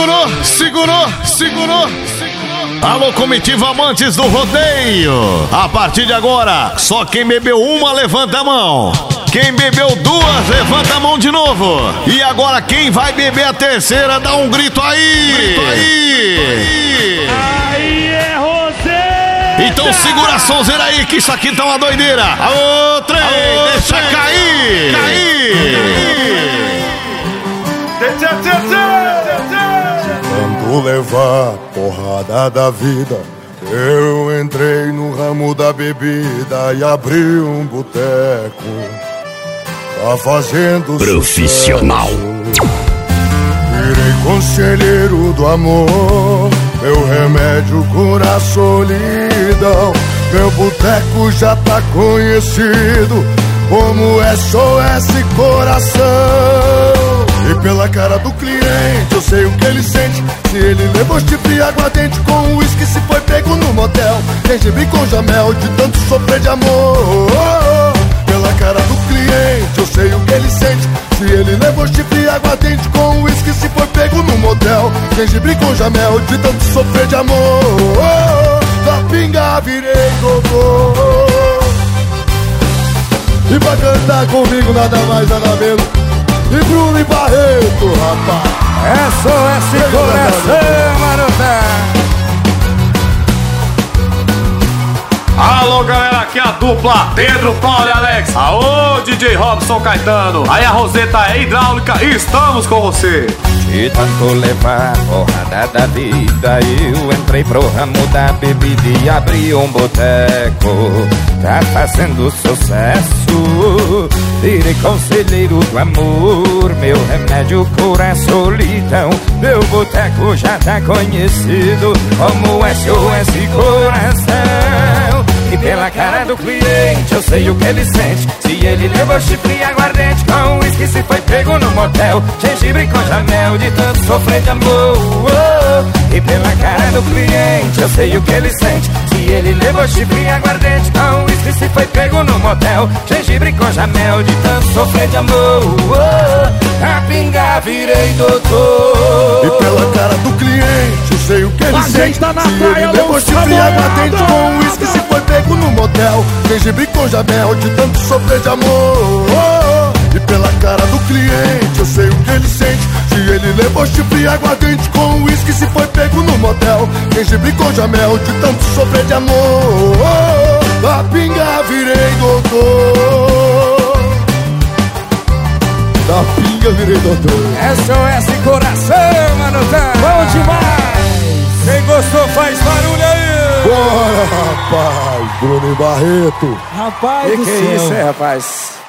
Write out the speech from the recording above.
Segurou. Alô, comitiva amantes do rodeio. A partir de agora, só quem bebeu uma levanta a mão. Quem bebeu duas, levanta a mão de novo. E agora quem vai beber a terceira, dá um grito aí. Aí é Rosé. Então segura a sonzeira aí, que isso aqui tá uma doideira. Alô, trem, deixa cair. Quando levar porrada da vida, eu entrei no ramo da bebida e abri um boteco. Tá fazendo profissional. Sucesso. Virei conselheiro do amor, meu remédio cura a solidão. Meu boteco já tá conhecido como SOS Coração. E pela cara do cliente eu sei o que ele sente. Se ele levou chifre e aguardente com uísque, se foi pego no motel, gengibre com jamel, de tanto sofrer de amor. Pela cara do cliente eu sei o que ele sente. Se ele levou chifre e aguardente com uísque, se foi pego no motel, gengibre com jamel, de tanto sofrer de amor. Da pinga virei doutor. E pra cantar comigo nada mais nada menos e Bruno e Barreto, rapaz. SOS Coração, marota. Alô, galera, aqui é a dupla Pedro, Paulo e Alex. Aô, DJ Robson Caetano. Aí a Roseta é hidráulica e estamos com você. De tanto levar porrada da vida, eu entrei pro ramo da bebida e abri um boteco. Tá fazendo sucesso. Virei conselheiro do amor, meu remédio cura a solidão. Meu boteco já tá conhecido como SOS Coração. E pela cara do cliente eu sei o que ele sente. Se ele levou chifre e aguardente com uísque, se foi pego no motel, gengibre com jamel, de tanto sofrer de amor. E pela cara do cliente eu sei o que ele sente. Se ele levou chifre e aguardente com uísque, se foi pego no motel, gengibre com jamel, de tanto sofrer de amor. A pinga virei doutor. E pela cara do cliente eu sei o que ele sente. Tá na se praia, ele levou chifre e aguardente com uísque, se foi pego no motel, gengibre com jamel, de tanto sofrer de amor. E pela cara do cliente eu sei o que ele sente. Se ele levou chifre e aguardente com uísque, se foi pego no motel, gengibre com jamel, de tanto sofrer de amor. Da pinga virei doutor. Da pinga virei doutor. SOS Coração, manotão. Bom demais. Quem gostou faz barulho aí. Bora, rapaz, Bruno e Barreto. Rapaz do Que céu. isso, rapaz?